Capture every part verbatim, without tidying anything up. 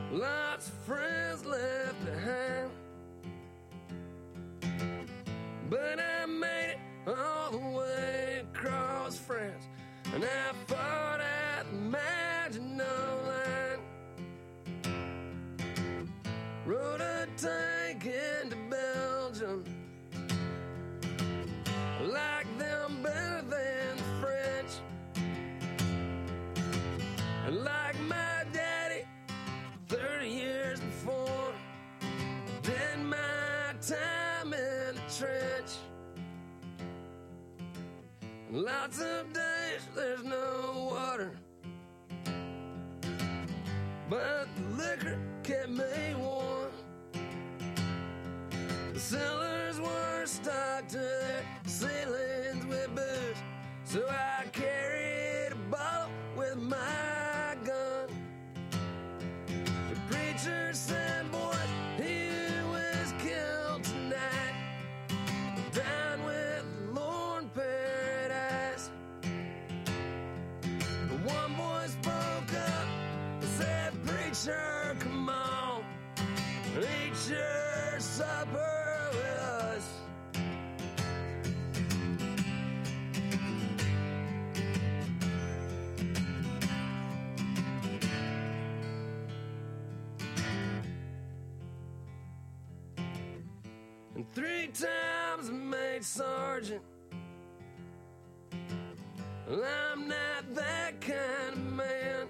lots of friends left behind. But I made it all the way across France, and I fought at the Maginot Line. Rode a tank into Belgium, like them better than the French. And like my daddy thirty years before, did my time in the trench. And lots of days there's no water, but the liquor kept me warm. The cellars were stocked to their ceilings with booze, so I carried a bottle with my gun. The preacher said, boys, he was killed tonight, down with the Lord in paradise. But one boy spoke up and said, preacher, come on, eat your supper with us. And three times I made sergeant. Well, I'm not that kind of man.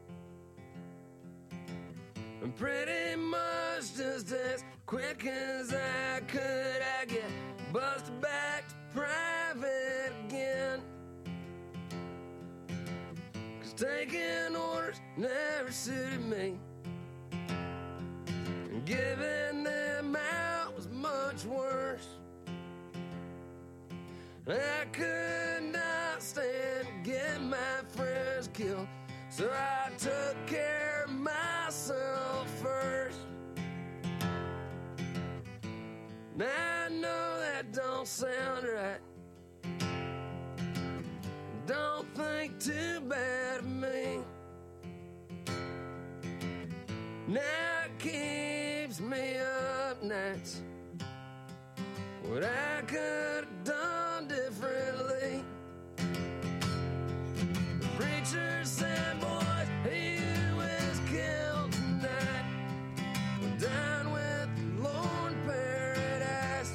I'm pretty much just as quick as I could. I get busted back to private again. 'Cause taking orders never suited me, and giving them out was much worse. I could not stand to get my friends killed, so I took care of myself first. Now I know that don't sound right. Don't think too bad of me. Now it keeps me up nights. What I could have done differently. The preacher said, boys, he was killed tonight, we're down with the Lord in paradise.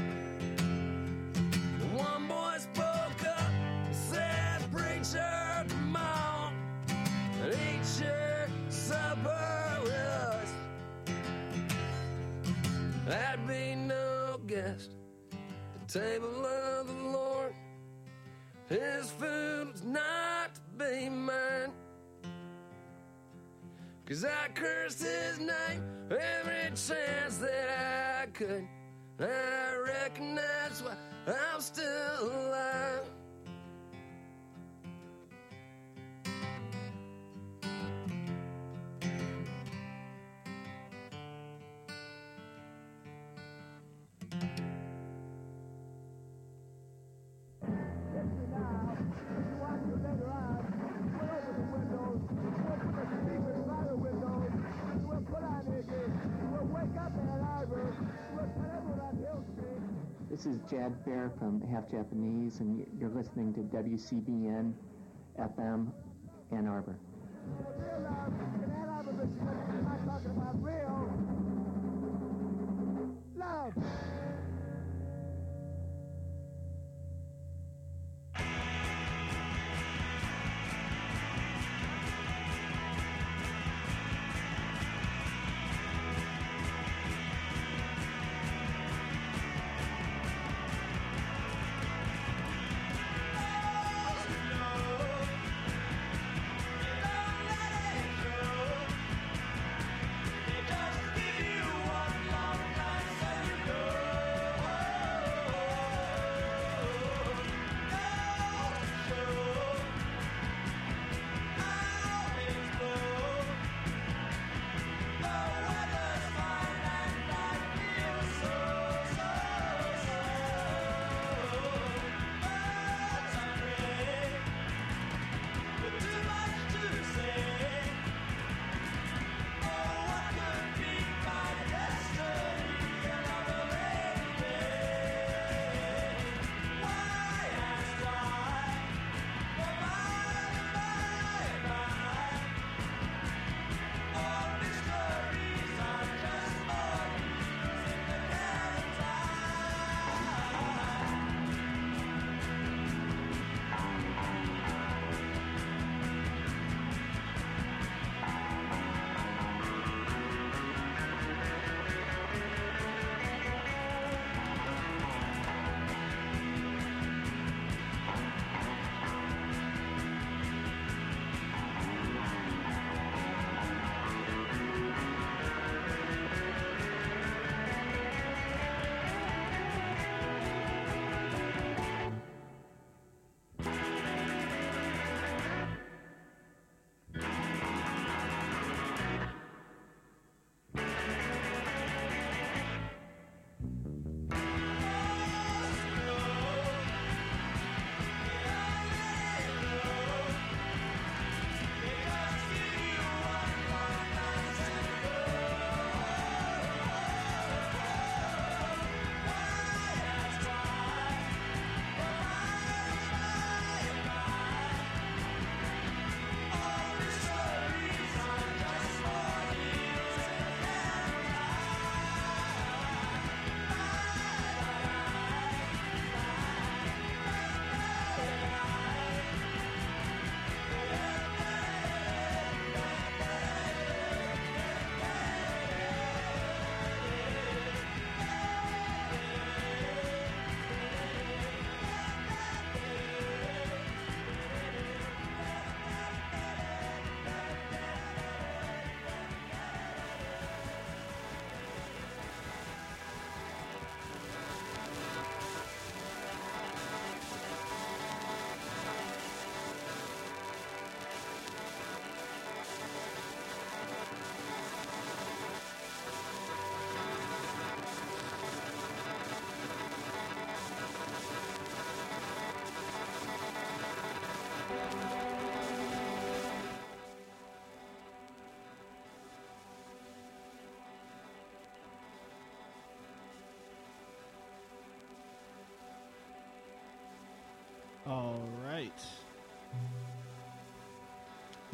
And one boy spoke up and said, preacher, come on, and eat your supper with us. I'd be no guest at the table of the Lord. His food was not to be mine, 'cause I cursed his name every chance that I could. I reckon that's why I'm still alive. This is Jad Fair from Half Japanese, and you're listening to W C B N F M Ann Arbor. Love. Don't let it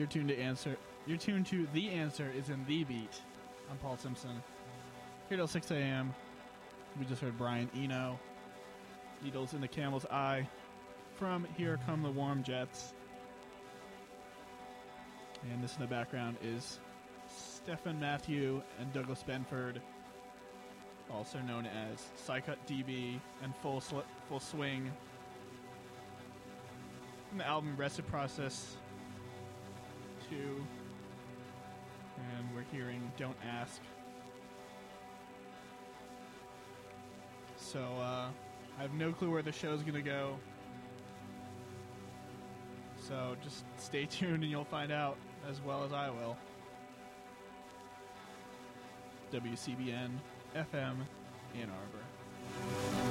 You're tuned to answer. You're tuned to The Answer is in The Beat. I'm Paul Simpson. Here till six a.m. We just heard Brian Eno, Needles in the Camel's Eye, from Here Come the Warm Jets. And this in the background is Stephen Matthew and Douglas Benford, also known as Psycut D B and Full Sl- Full Swing. From the album Reciprocess two. And we're hearing Don't Ask. So, uh, I have no clue where the show's gonna go. So just stay tuned and you'll find out as well as I will. W C B N F M Ann Arbor.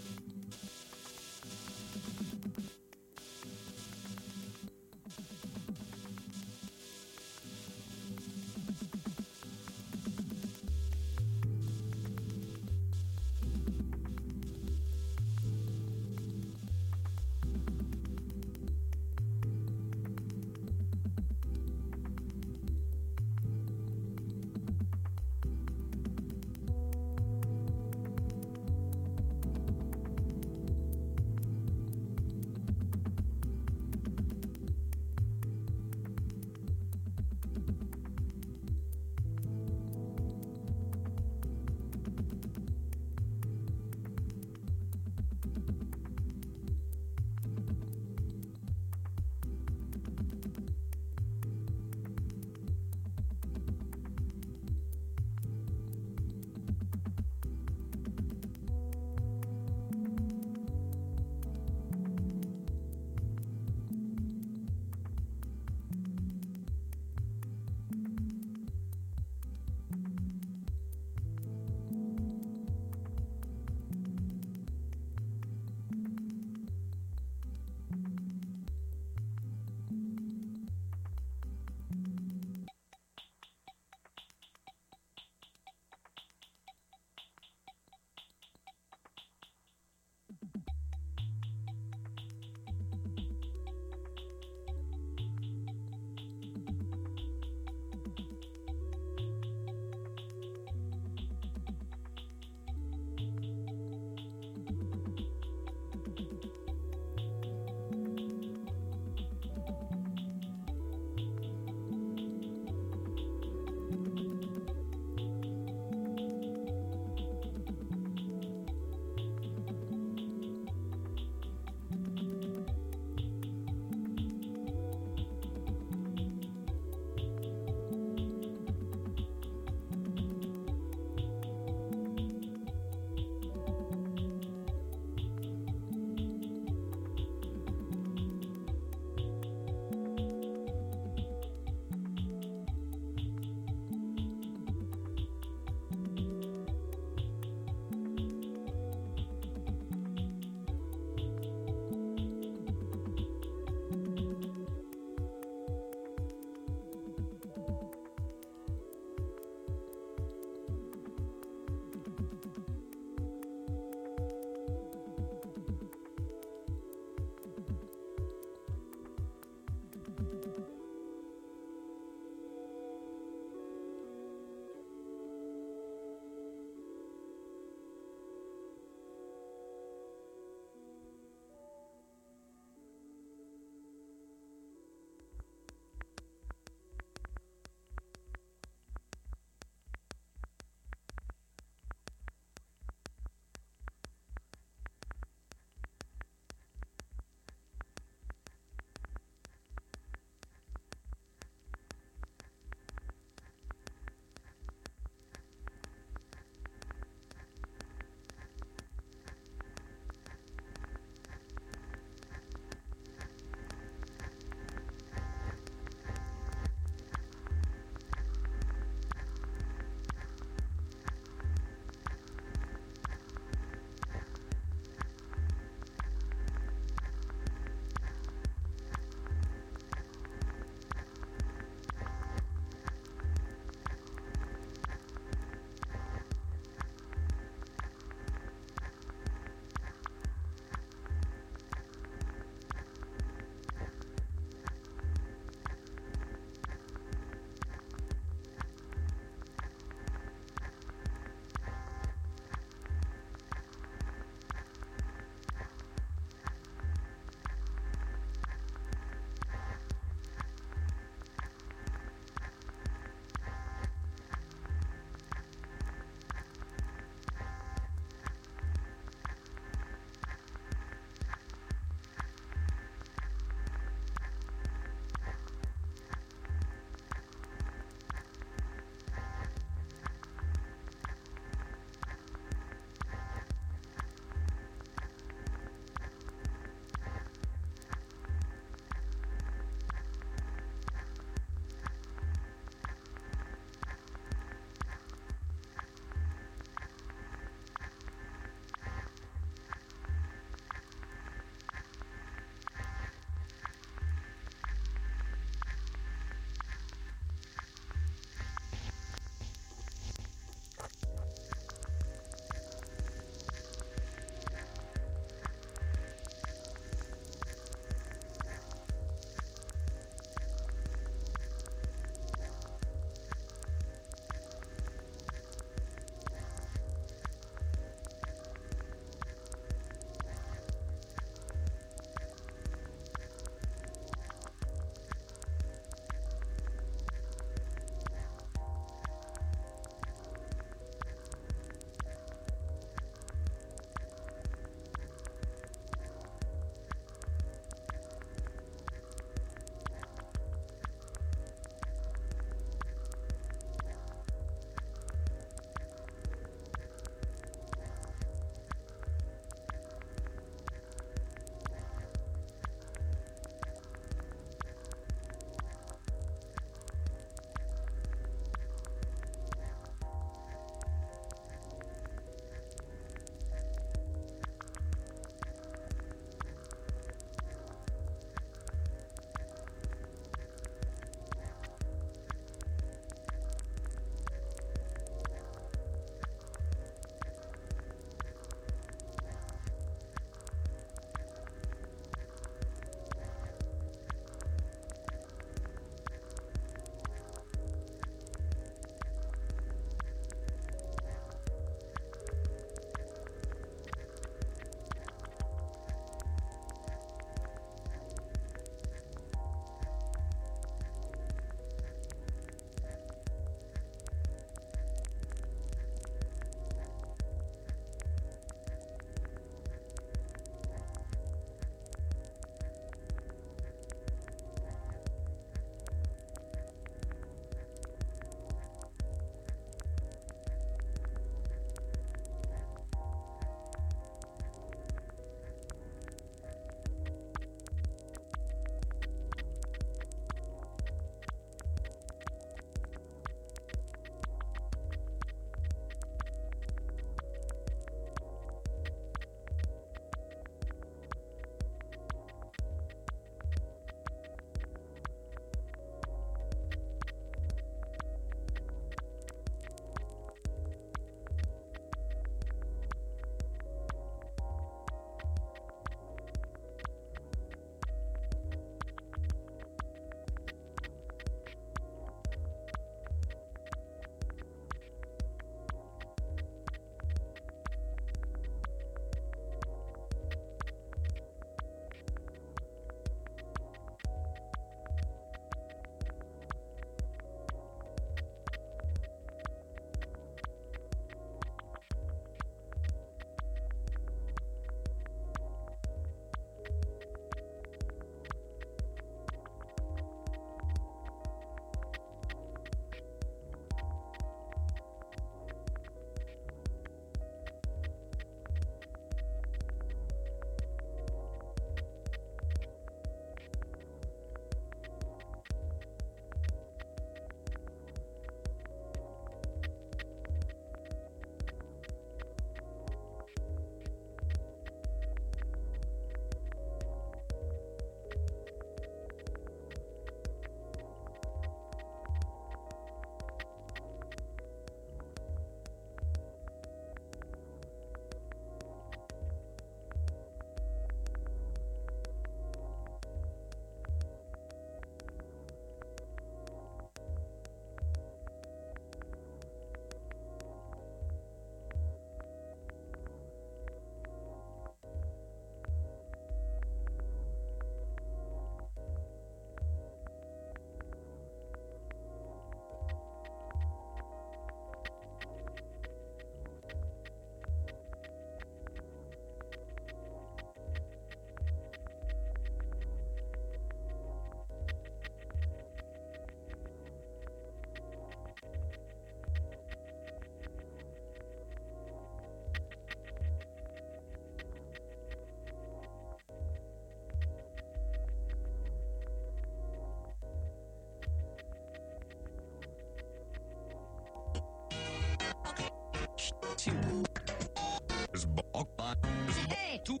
Hey, two.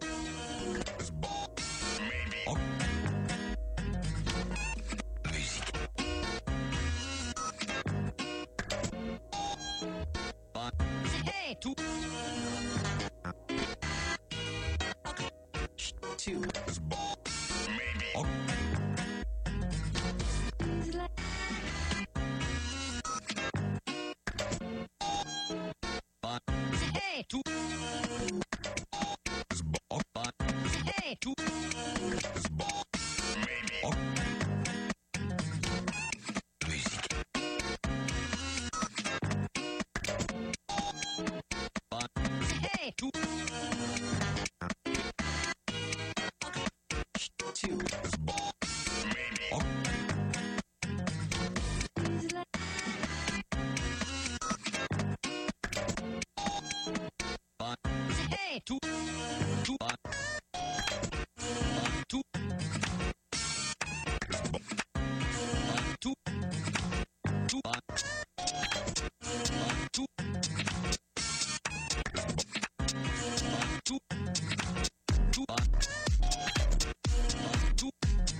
Maybe. Musique. Hey, two. Two. Maybe. Hey, two. Hey, two. Maybe. Musique. Hey, two. Two. Maybe. Hey, two. Two. Two. Two. Two. Two. Two. Two. Two.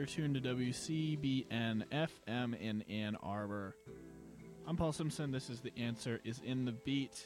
You're tuned to W C B N F M in Ann Arbor. I'm Paul Simpson. This is The Answer is in the Beat.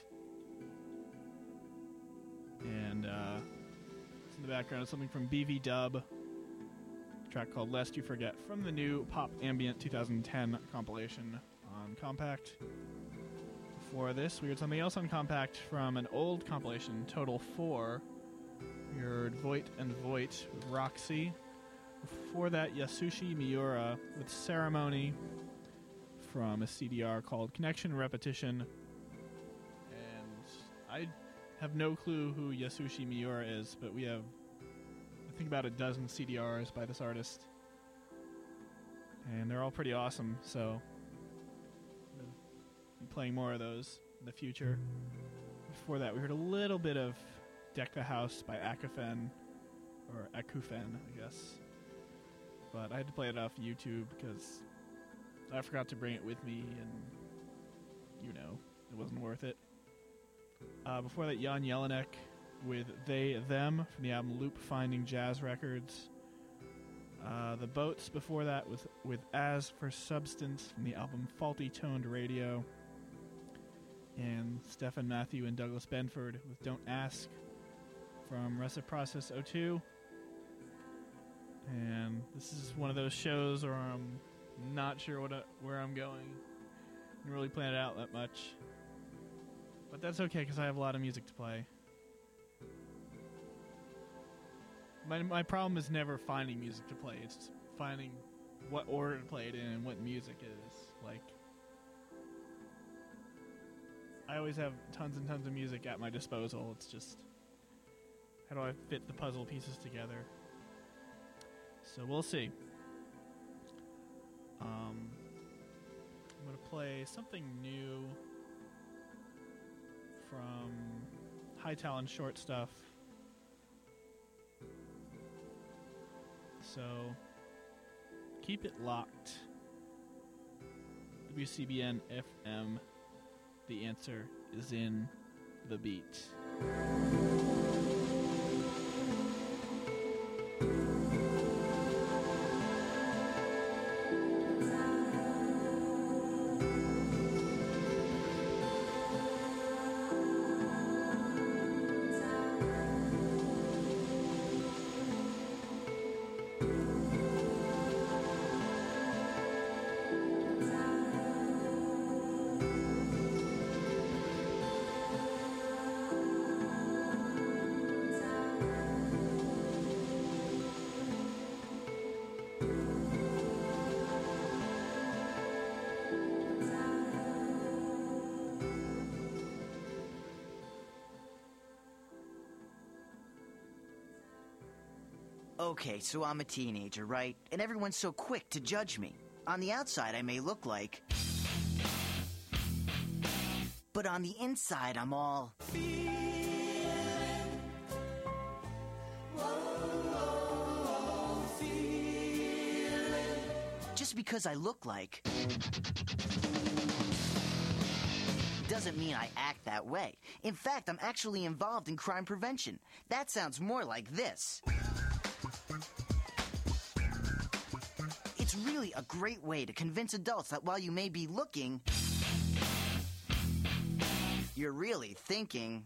And uh, in the background is something from B V Dub, a track called Lest You Forget from the new Pop Ambient twenty ten compilation on Compact. Before this, we heard something else on Compact from an old compilation, Total four. We heard Voight and Voight with Roxy. Before that, Yasushi Miura with Ceremony from a C D R called Connection Repetition. And I have no clue who Yasushi Miura is, but we have, I think, about a dozen C D Rs by this artist. And they're all pretty awesome, so I'll be playing more of those in the future. Before that, we heard a little bit of Deck the House by Akufen, or Akufen, I guess. But I had to play it off YouTube because I forgot to bring it with me, and, you know, it wasn't worth it. Uh, before that, Jan Jelinek with They, Them from the album Loop Finding Jazz Records. Uh, the Boats before that was with As for Substance from the album Faulty Toned Radio. And Stephen Matthew and Douglas Benford with Don't Ask from Reciprocess oh two. And this is one of those shows where I'm not sure what I, where I'm going. I didn't really plan it out that much. But that's okay, because I have a lot of music to play. My my problem is never finding music to play. It's finding what order to play it in and what music it is. Like, I always have tons and tons of music at my disposal. It's just, how do I fit the puzzle pieces together? So we'll see. Um, I'm going to play something new from High Talent Short Stuff. So keep it locked. W C B N F M. The answer is in the beat. Okay, so I'm a teenager, right? And everyone's so quick to judge me. On the outside, I may look like... But on the inside, I'm all... Just because I look like... doesn't mean I act that way. In fact, I'm actually involved in crime prevention. That sounds more like this. It's really a great way to convince adults that while you may be looking, you're really thinking.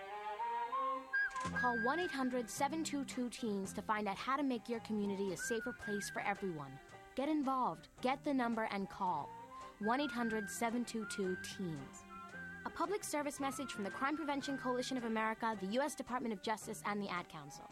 Call one eight hundred seven two two teens to find out how to make your community a safer place for everyone. Get involved, get the number, and call. one eight hundred seven two two teens. A public service message from the Crime Prevention Coalition of America, the U S Department of Justice, and the Ad Council.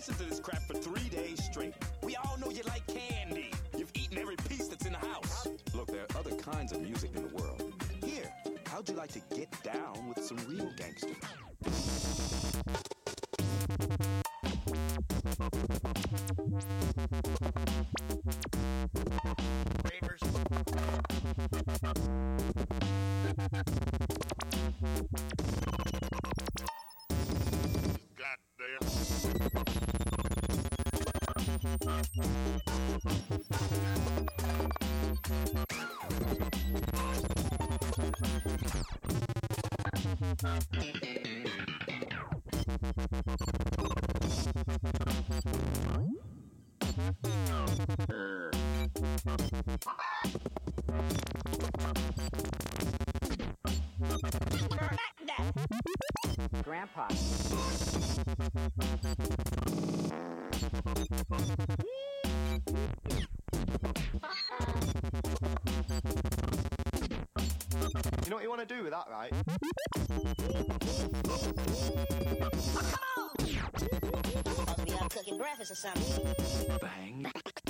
listen to this crap for three days straight. We all know you like candy. You've eaten every piece that's in the house. Look, there are other kinds of music in the world. Here, how'd you like to get down with some real gangsters? Grandpa. You know what you want to do with that, right? Must be out cooking breakfast or something. Bang.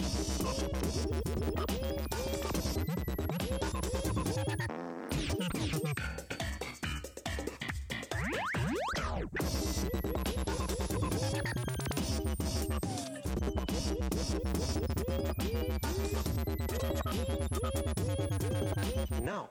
No.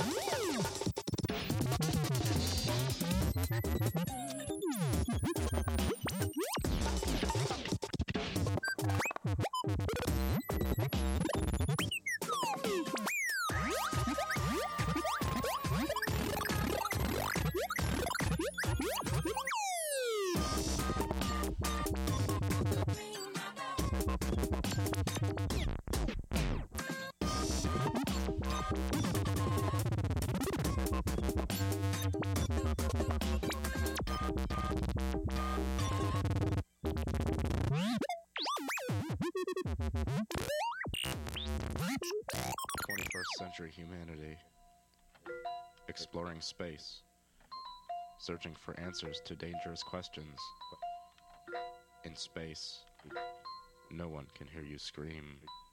twenty-first century humanity, exploring space, searching for answers to dangerous questions. In space, no one can hear you scream.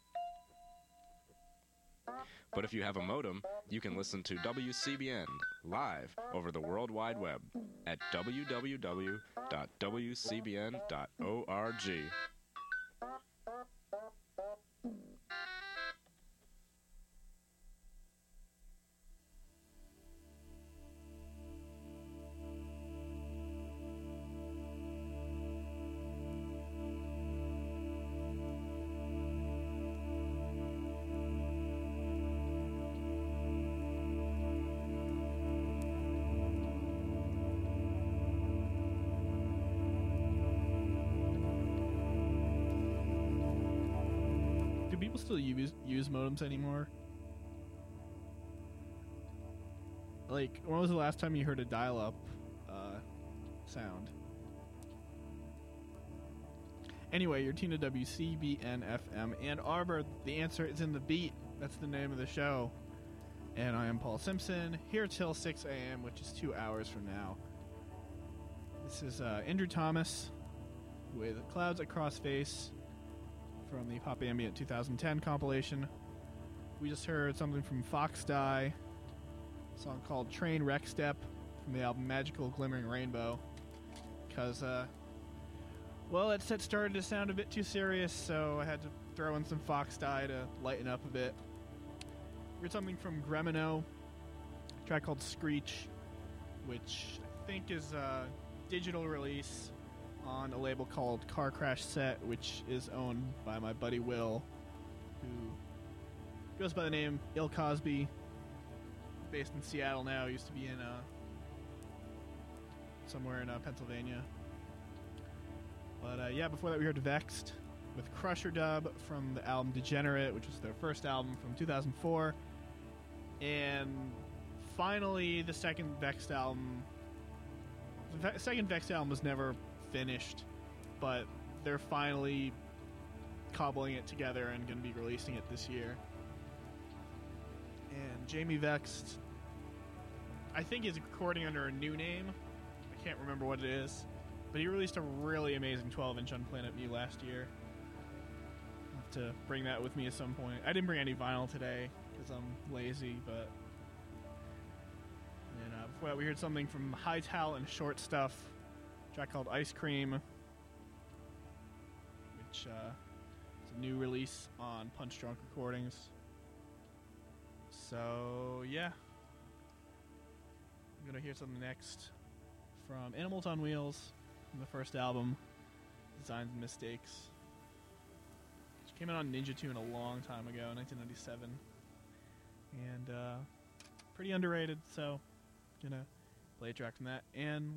But if you have a modem, you can listen to W C B N live over the World Wide Web at w w w dot w c b n dot org. People still use use modems anymore? Like, when was the last time you heard a dial-up uh, sound? Anyway, you're tuned to W C B N F M Ann Arbor. The answer is in the beat. That's the name of the show. And I am Paul Simpson, here till six a.m., which is two hours from now. This is uh, Andrew Thomas with Clouds Across Face from the Pop Ambient two thousand ten compilation. We just heard something from Fox Die, a song called Train Wreck Step from the album Magical Glimmering Rainbow. Because, uh, well, it set started to sound a bit too serious, so I had to throw in some Fox Die to lighten up a bit. We heard something from Gremino, a track called Screech, which I think is a digital release on a label called Car Crash Set, which is owned by my buddy Will, who goes by the name Il Cosby, based in Seattle now, used to be in uh, somewhere in uh, Pennsylvania. But uh, yeah, before that we heard Vexed with Crusher Dub from the album Degenerate, which was their first album from two thousand four. And finally, the second Vexed album, the second Vexed album was never finished, but they're finally cobbling it together and going to be releasing it this year. And Jamie Vexed, I think, is recording under a new name. I can't remember what it is. But he released a really amazing twelve inch on Planet Mu last year. I'll have to bring that with me at some point. I didn't bring any vinyl today because I'm lazy, but... And uh, before that, we heard something from Hightal and Short Stuff, a track called Ice Cream, which uh, is a new release on Punch Drunk Recordings. So, yeah. I'm going to hear something next from Animals on Wheels, from the first album, Designs and Mistakes, which came out on Ninja Tune a long time ago, nineteen ninety-seven. And uh, pretty underrated, so I'm going to play a track from that. And